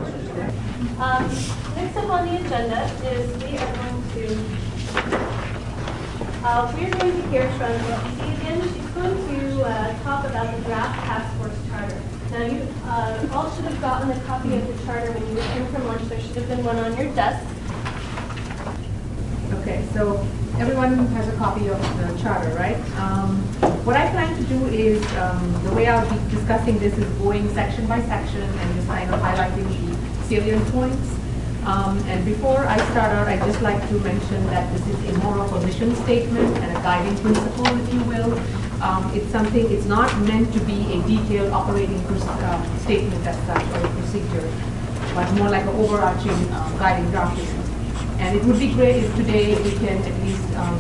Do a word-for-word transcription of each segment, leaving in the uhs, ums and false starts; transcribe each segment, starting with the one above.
Um, next up on the agenda is we are going to uh, we're going to hear from Lucy again. She's going to uh, talk about the draft task force charter. Now, you uh, all should have gotten a copy of the charter when you returned from lunch. There should have been one on your desk. Okay, so everyone has a copy of the charter, right? Um, what I plan to do is, um, the way I'll be discussing this is going section by section and just kind of highlighting the salient points. Um, and before I start out, I'd just like to mention that this is a more of a mission statement and a guiding principle, if you will. Um, it's something, it's not meant to be a detailed operating uh, statement as such or a procedure, but more like an overarching uh, guiding document. And it would be great if today we can at least, um,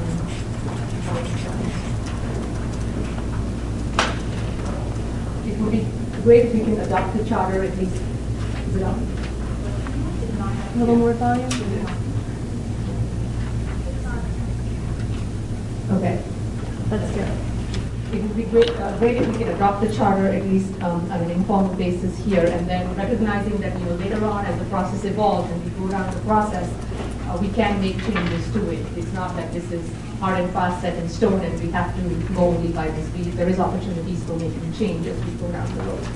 it would be great if we can adopt the charter at least. Is it on? A little more volume? Okay. That's good. It would be great, uh, great if we could adopt the charter at least um, on an informal basis here, and then recognizing that, you know, later on as the process evolves and we go down the process, uh, we can make changes to it. It's not that this is hard and fast, set in stone, and we have to go only by this. We, there is opportunities for making change as we go down the road.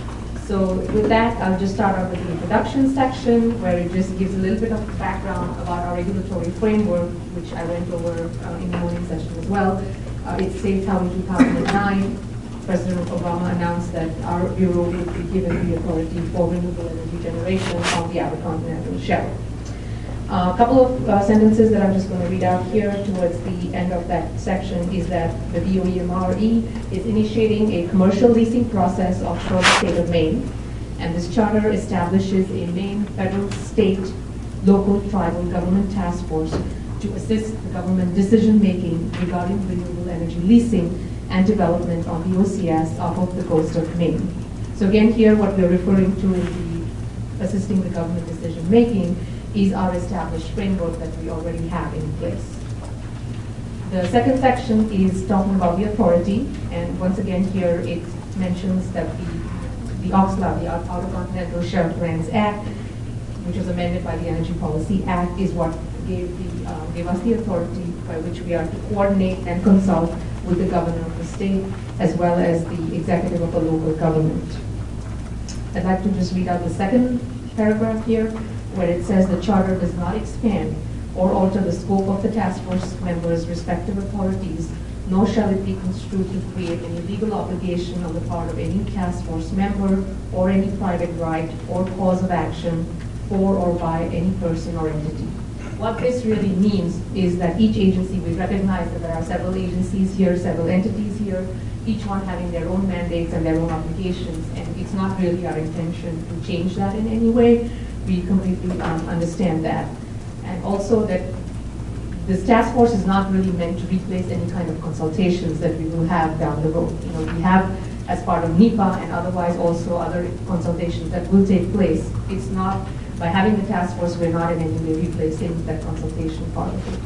So with that, I'll just start out with the introduction section, where it just gives a little bit of background about our regulatory framework, which I went over uh, in the morning session as well. Uh, it states how in two thousand nine, President Obama announced that our Bureau would be given the authority for renewable energy generation on the outer continental shelf. Uh, a couple of uh, sentences that I'm just going to read out here towards the end of that section is that the D O E M R E is initiating a commercial leasing process offshore the state of Maine, and this charter establishes a Maine federal, state, local, tribal government task force to assist the government decision-making regarding renewable energy leasing and development on the O C S off of the coast of Maine. So again, here what we're referring to is the assisting the government decision-making is our established framework that we already have in place. The second section is talking about the authority, and once again here it mentions that the, the O X L A, the Outer Continental Shelf Lands Act, which was amended by the Energy Policy Act, is what gave, the, uh, gave us the authority by which we are to coordinate and consult with the governor of the state, as well as the executive of a local government. I'd like to just read out the second paragraph here, where it says the charter does not expand or alter the scope of the task force members' respective authorities, nor shall it be construed to create any legal obligation on the part of any task force member or any private right or cause of action for or by any person or entity. What this really means is that each agency, we recognize that there are several agencies here, several entities here, each one having their own mandates and their own obligations, and it's not really our intention to change that in any way. We completely um, understand that. And also that this task force is not really meant to replace any kind of consultations that we will have down the road. You know, we have, as part of NEPA and otherwise also other consultations that will take place. It's not, by having the task force, we're not in any way replacing that consultation part of it.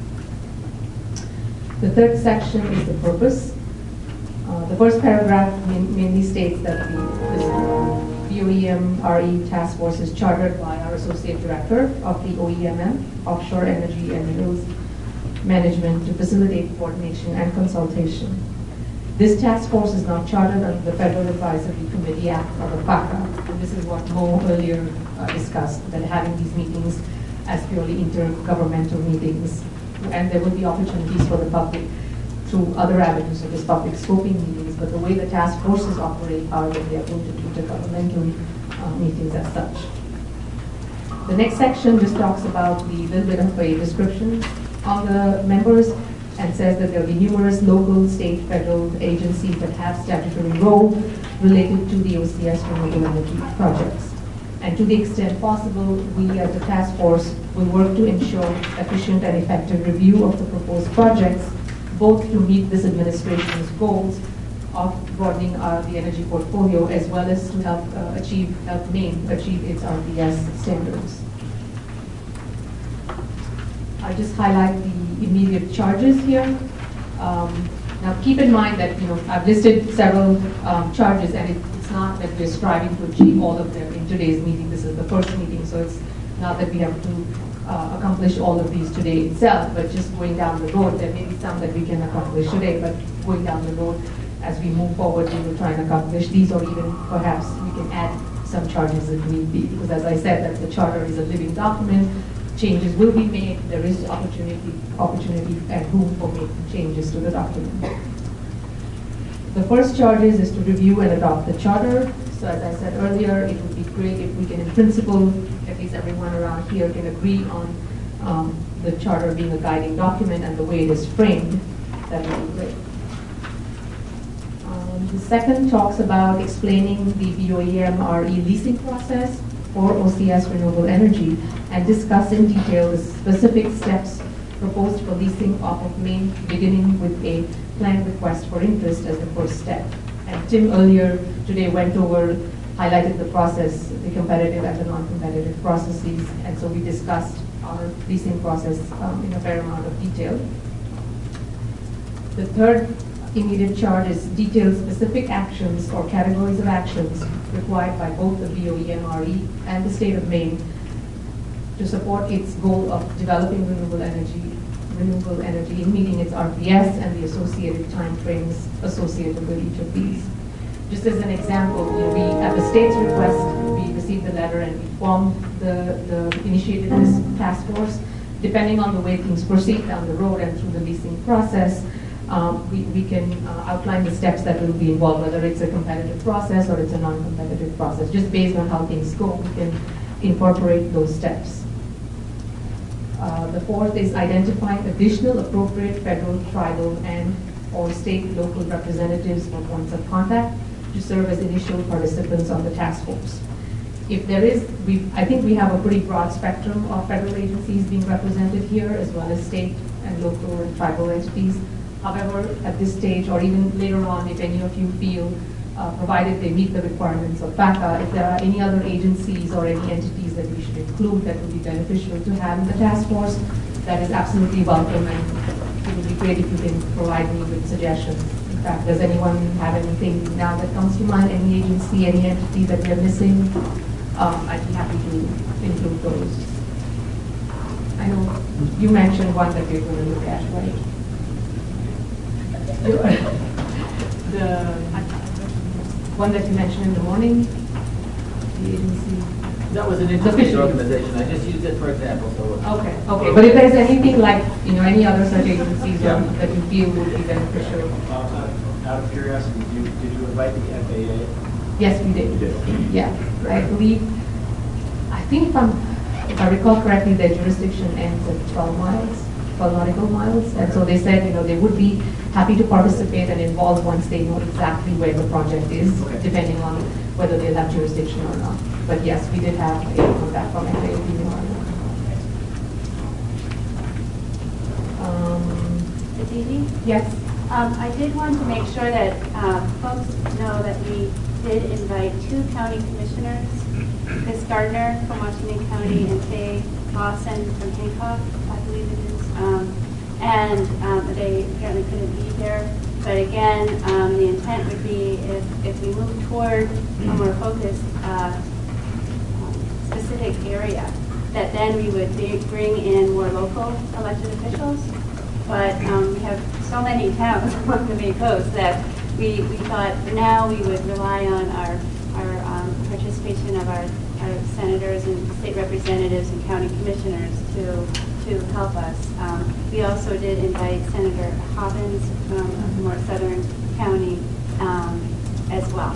The third section is the purpose. Uh, the first paragraph main, mainly states that the this, uh, D O E M R E task force is chartered by our associate director of the O E M M, Offshore Energy and Minerals Management, to facilitate coordination and consultation. This task force is not chartered under the Federal Advisory Committee Act, or the FACA. And this is what Mo earlier uh, discussed, that having these meetings as purely intergovernmental meetings, and there will be opportunities for the public through other avenues such as public scoping meetings, but the way the task forces operate are that they are going to be intergovernmental uh, meetings as such. The next section just talks about the little bit of a description on the members and says that there will be numerous local, state, federal agencies that have statutory role related to the O C S renewable energy projects. And to the extent possible, we as the task force will work to ensure efficient and effective review of the proposed projects, both to meet this administration's goals of broadening uh, the energy portfolio, as well as to help uh, achieve, help Maine achieve its R P S standards. I just highlight the immediate charges here. Um, now keep in mind that, you know, I've listed several um, charges, and it, it's not that we're striving to achieve all of them in today's meeting. This is the first meeting, so it's not that we have to uh, accomplish all of these today itself, but just going down the road, there may be some that we can accomplish today, but going down the road, as we move forward, we will try and accomplish these, or even perhaps we can add some charges if need be. Because as I said, that the charter is a living document, changes will be made, there is opportunity, opportunity and room for making changes to the document. The first charges is to review and adopt the charter. So as I said earlier, it would be great if we can, in principle, at least everyone around here can agree on um, the charter being a guiding document and the way it is framed. That would be great. Um, the second talks about explaining the B O E M R E leasing process for O C S Renewable Energy and discuss in detail the specific steps proposed for leasing off of Main, beginning with a planned request for interest as the first step. And Tim earlier today went over, highlighted the process, the competitive and the non-competitive processes, and so we discussed our leasing process um, in a fair amount of detail. The third immediate charge is detailed specific actions or categories of actions required by both the B O E M R E and the state of Maine to support its goal of developing renewable energy, renewable energy in meeting its R P S and the associated timeframes associated with each of these. Just as an example, you know, we, at the state's request, we received the letter and we formed the, the initiated this task force. Depending on the way things proceed down the road and through the leasing process, um, we, we can uh, outline the steps that will be involved, whether it's a competitive process or it's a non-competitive process. Just based on how things go, we can incorporate those steps. Uh, the fourth is identifying additional appropriate federal, tribal, and or state local representatives for points of contact to serve as initial participants on the task force. If there is, we, I think we have a pretty broad spectrum of federal agencies being represented here, as well as state and local and tribal entities. However, at this stage, or even later on, if any of you feel, uh, provided they meet the requirements of FACA, if there are any other agencies or any entities that we should include that would be beneficial to have in the task force, that is absolutely welcome, and it would be great if you can provide me with suggestions. In fact, does anyone have anything now that comes to mind, any agency, any entity that we are missing? Um, I'd be happy to include those. I know you mentioned one that we're going to look at, right? The one that you mentioned in the morning, the agency. That was an interesting organization. I just used it for example. So okay, okay. But if there's anything like, you know, any other such agencies yeah. um, that you feel would be beneficial. Uh, out of curiosity, did you, did you invite the F A A? Yes, we did. You did. Yeah, I believe. I think if, I'm, if I recall correctly, their jurisdiction ends at twelve miles, twelve nautical miles, and so they said, you know, they would be happy to participate and involve once they know exactly where the project is, okay. depending on whether they'll have jurisdiction or not. But yes, we did have a contact from F A A. Um, Aditi? yes. Um, I did want to make sure that uh, folks know that we did invite two county commissioners, Chris Gardner from Washington County and Faye Lawson from Hancock, I believe it is. Um, and um, they apparently couldn't be here. But again, um, the intent would be if, if we move toward a more focused uh, specific area, that then we would be, bring in more local elected officials. But um, we have so many towns along the Bay Coast that we, we thought for now we would rely on our, our um, participation of our, our senators and state representatives and county commissioners to, to help us. Um, we also did invite Senator Hobbins from a more southern county um, as well.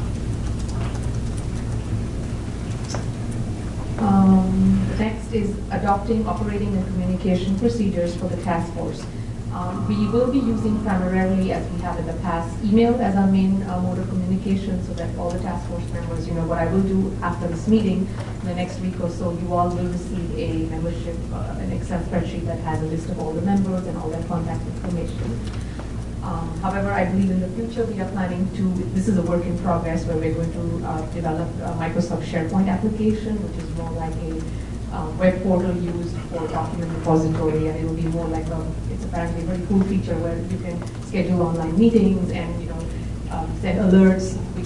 Um, next is adopting operating and communication procedures for the task force. Um, we will be using primarily, as we have in the past, email as our main uh, mode of communication, so that all the task force members, you know, what I will do after this meeting, in the next week or so, you all will receive a membership, uh, an Excel spreadsheet that has a list of all the members and all their contact information. Um, however, I believe in the future we are planning to, this is a work in progress where we're going to uh, develop a Microsoft SharePoint application, which is more like a uh, web portal used for document repository, and it will be more like a, it's apparently a very cool feature where you can schedule online meetings and, you know, um, send alerts, which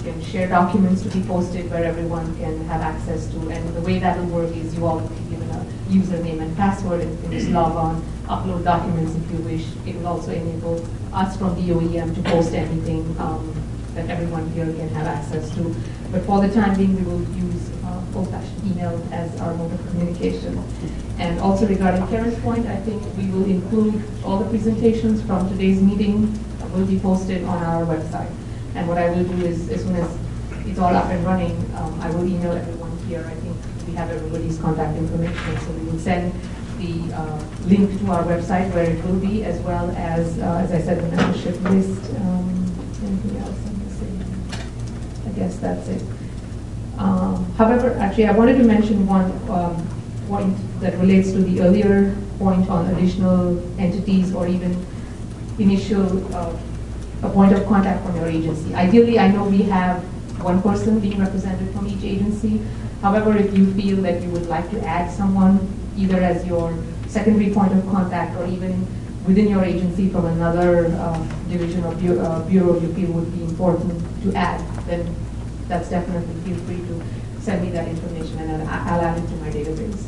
can share documents to be posted where everyone can have access to. And the way that will work is you all will be given a username and password, and you can just log on, upload documents if you wish. It will also enable us from the O E M to post anything um, that everyone here can have access to. But for the time being, we will use uh, old-fashioned email as our mode of communication. And also regarding Karen's point, I think we will include all the presentations from today's meeting will be posted on our website. And what I will do is, as soon as it's all up and running, um, I will email everyone here. I think we have everybody's contact information, so we will send the uh, link to our website where it will be, as well as, uh, as I said, the membership list. Um, anything else I'm missing? I guess that's it. Um, however, actually, I wanted to mention one um, point that relates to the earlier point on additional entities or even initial uh, a point of contact from your agency. Ideally, I know we have one person being represented from each agency. However, if you feel that you would like to add someone, either as your secondary point of contact or even within your agency from another uh, division or bu uh, bureau you feel would be important to add, then that's definitely, feel free to send me that information and I'll, I'll add it to my database.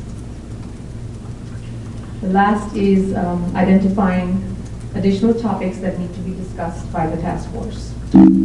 The last is um, identifying additional topics that need to be discussed by the task force.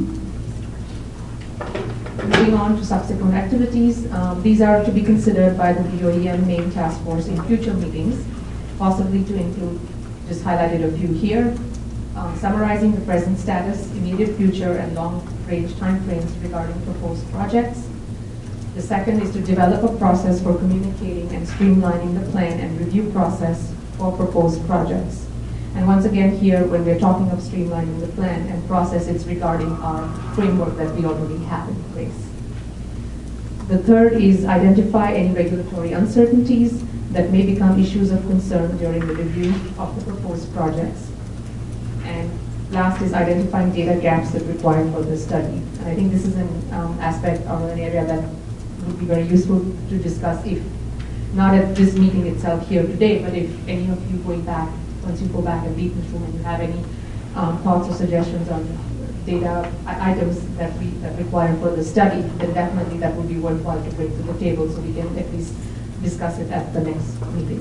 Moving on to subsequent activities, um, these are to be considered by the B O E M main task force in future meetings, possibly to include, just highlighted a few here, um, summarizing the present status, immediate future, and long-range timeframes regarding proposed projects. The second is to develop a process for communicating and streamlining the plan and review process for proposed projects. And once again here, when we're talking of streamlining the plan and process, it's regarding our framework that we already have in place. The third is identify any regulatory uncertainties that may become issues of concern during the review of the proposed projects. And last is identifying data gaps that require further study. And I think this is an um, aspect or an area that would be very useful to discuss, if not at this meeting itself here today, but if any of you going back, once you go back and read this room and you have any um, thoughts or suggestions on data items that we that require further study, then definitely that would be worthwhile to bring to the table so we can at least discuss it at the next meeting.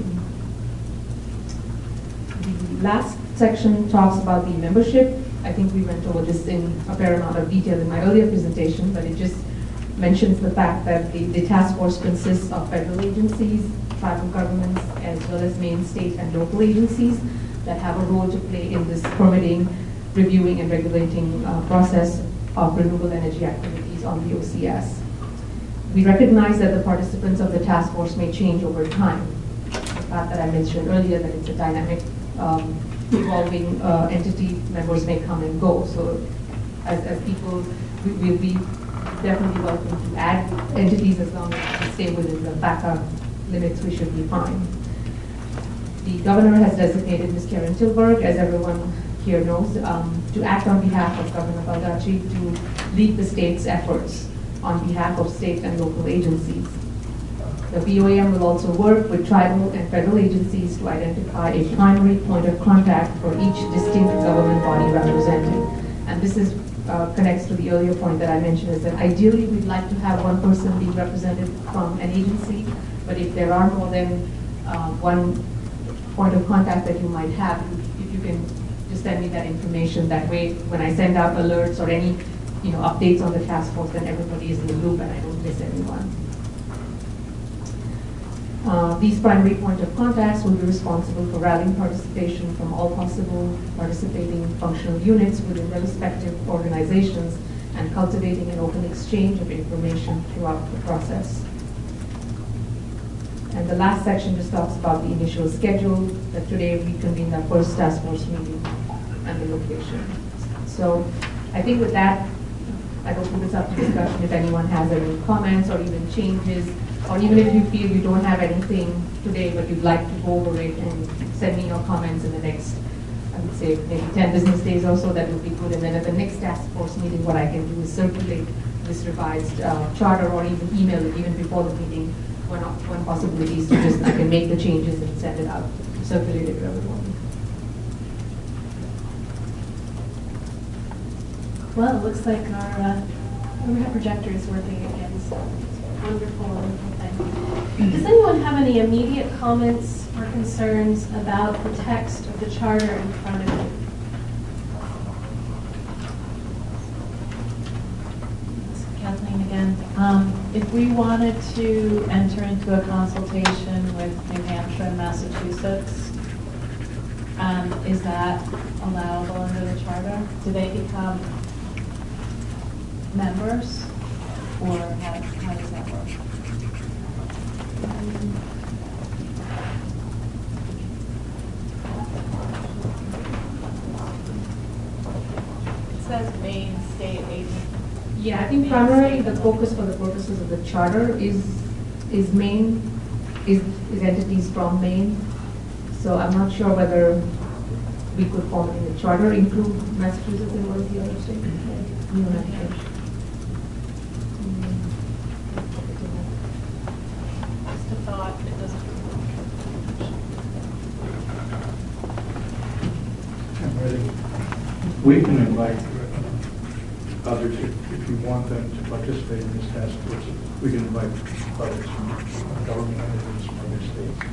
The last section talks about the membership. I think we went over this in a fair amount of detail in my earlier presentation, but it just mentions the fact that the, the task force consists of federal agencies, tribal governments, as well as main, state, and local agencies that have a role to play in this permitting, reviewing, and regulating uh, process of renewable energy activities on the O C S. We recognize that the participants of the task force may change over time. The fact that I mentioned earlier that it's a dynamic, um, evolving uh, entity, members may come and go. So as, as people, we will be definitely welcome to add entities as long as we stay within the B A C A limits, we should be fine. The governor has designated Miz Karen Tilburg, as everyone here knows, um, to act on behalf of Governor Baldacci to lead the state's efforts on behalf of state and local agencies. The B O E M will also work with tribal and federal agencies to identify a primary point of contact for each distinct government body represented. And this is Uh, connects to the earlier point that I mentioned, is that ideally we'd like to have one person being represented from an agency, but if there are more than uh, one point of contact that you might have, if you can just send me that information, that way when I send out alerts or any you know, updates on the task force, then everybody is in the loop and I don't miss anyone. Uh, these primary point of contacts will be responsible for rallying participation from all possible participating functional units within their respective organizations and cultivating an open exchange of information throughout the process. And the last section just talks about the initial schedule, that today we convened our first task force meeting and the location. So I think with that, I'd open this up to discussion if anyone has any comments or even changes, or even if you feel you don't have anything today, but you'd like to go over it and send me your comments in the next, I would say, maybe ten business days or so, that would be good. And then at the next task force meeting, what I can do is circulate this revised uh, charter, or even email it even before the meeting. One, one possibility is to just, I can make the changes and send it out, circulate it to everyone. Well, it looks like our uh, We have projectors working again, so it's wonderful, wonderful thing. Does anyone have any immediate comments or concerns about the text of the charter in front of you? Kathleen again. Um, if we wanted to enter into a consultation with New Hampshire and Massachusetts, um, is that allowable under the charter? Do they become members, or how, how does that work? It says Maine State Agency. Yeah, I think primarily the focus for the purposes of the charter is, is Maine, is, is entities from Maine. So I'm not sure whether we could form in the charter include Massachusetts and what is the other state? New Hampshire. Just a thought, it doesn't. I'm ready. We can invite others, if, if you want them to participate in this task force, we can invite others from government entities from other states.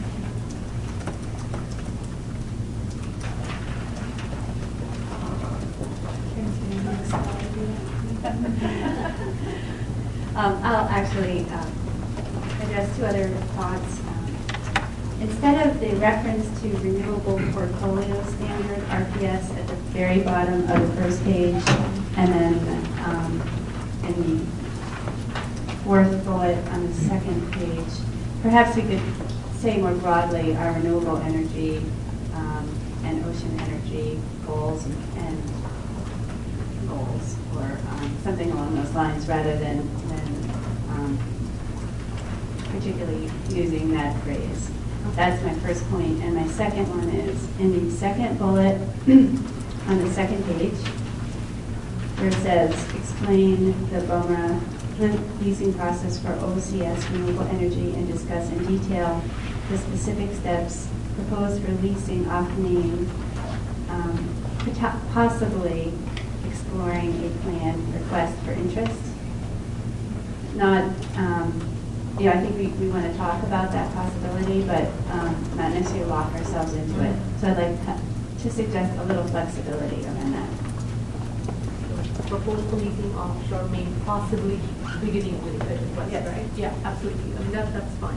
Um, I'll actually um, address two other thoughts. Um, Instead of the reference to renewable portfolio standard, R P S, at the very bottom of the first page, and then um, in the fourth bullet on the second page, perhaps we could say more broadly our renewable energy um, and ocean energy goals and goals, or um, something along those lines, rather than, than um, particularly using that phrase. That's my first point. And my second one is in the second bullet on the second page, where it says, explain the BOMRA leasing process for O C S renewable energy and discuss in detail the specific steps proposed for leasing off Maine, um, possibly exploring a planned request for interest. Not, um, you know, I think we, we want to talk about that possibility, but um, not necessarily lock ourselves into it. So I'd like to, to suggest a little flexibility around that. Proposed leasing offshore Maine, possibly beginning with the request, Yes. right? Yeah, absolutely. I mean, that, that's fine.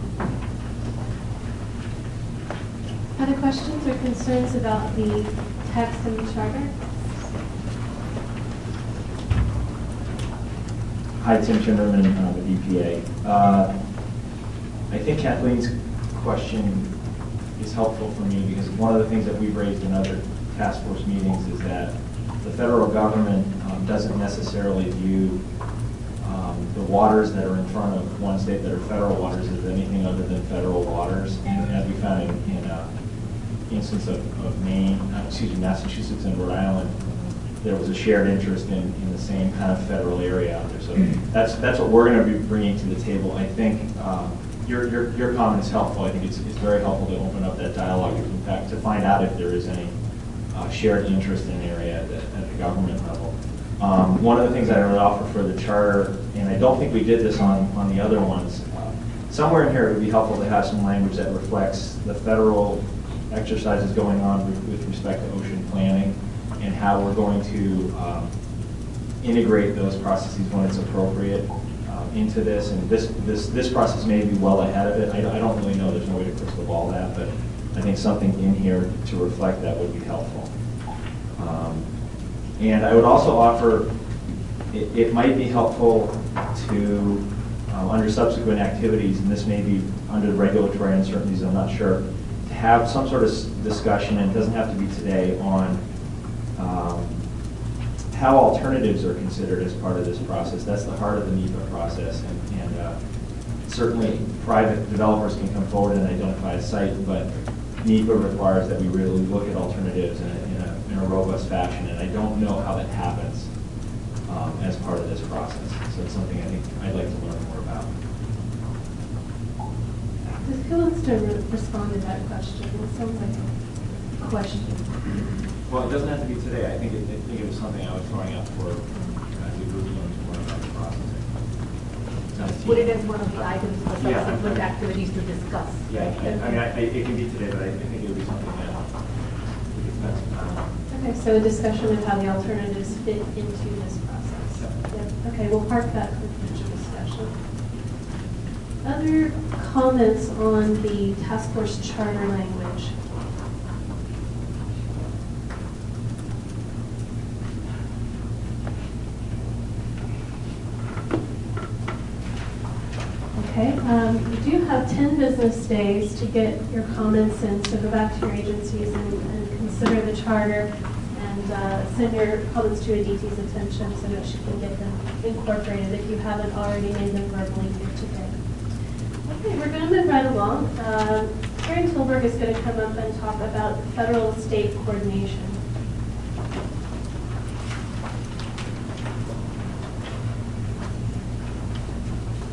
Other questions or concerns about the text in the charter? Hi, Tim Timmerman uh, with E P A. Uh, I think Kathleen's question is helpful for me because one of the things that we've raised in other task force meetings is that the federal government um, doesn't necessarily view um, the waters that are in front of one state that are federal waters as anything other than federal waters. And as we found in, in uh, instance of, of Maine, uh, excuse me, Massachusetts and Rhode Island, there was a shared interest in, in the same kind of federal area out there. So that's that's what we're going to be bringing to the table. I think um, your, your your comment is helpful. I think it's, it's very helpful to open up that dialogue, in fact, to find out if there is any uh, shared interest in an area at the, at the government level. Um, one of the things that I would offer for the charter, and I don't think we did this on, on the other ones, uh, somewhere in here it would be helpful to have some language that reflects the federal exercises going on with, with respect to ocean planning, and how we're going to um, integrate those processes when it's appropriate um, into this. And this this this process may be well ahead of it. I don't, I don't really know. There's no way to crystal ball that, but I think something in here to reflect that would be helpful. Um, and I would also offer, it, it might be helpful to, um, under subsequent activities, and this may be under regulatory uncertainties, I'm not sure, to have some sort of discussion, and it doesn't have to be today, on Um, how alternatives are considered as part of this process. That's the heart of the NEPA process, and, and uh, certainly private developers can come forward and identify a site, but NEPA requires that we really look at alternatives in a, in a, in a robust fashion, and I don't know how that happens um, as part of this process. So it's something I think I'd like to learn more about. Who wants to re respond to that question? It sounds like a question. Well, it doesn't have to be today. I think it, I think it was something I was throwing out for as we were learning more about the process. Nice. put it as one of the items for Yeah. subsequent activities to discuss. Yeah, I I mean, I, I- it can be today, but I I think it'll be something that we can spend some time on. Okay, so a discussion of how the alternatives fit into this process. Yep. Okay, we'll park that for future discussion. Other comments on the task force charter language? Okay, um, you do have ten business days to get your comments in, so go back to your agencies and, and consider the charter and uh, send your comments to Aditi's attention so that she can get them incorporated if you haven't already made them verbally here today. Okay, we're going to move right along. Uh, Karen Tilburg is going to come up and talk about federal state coordination.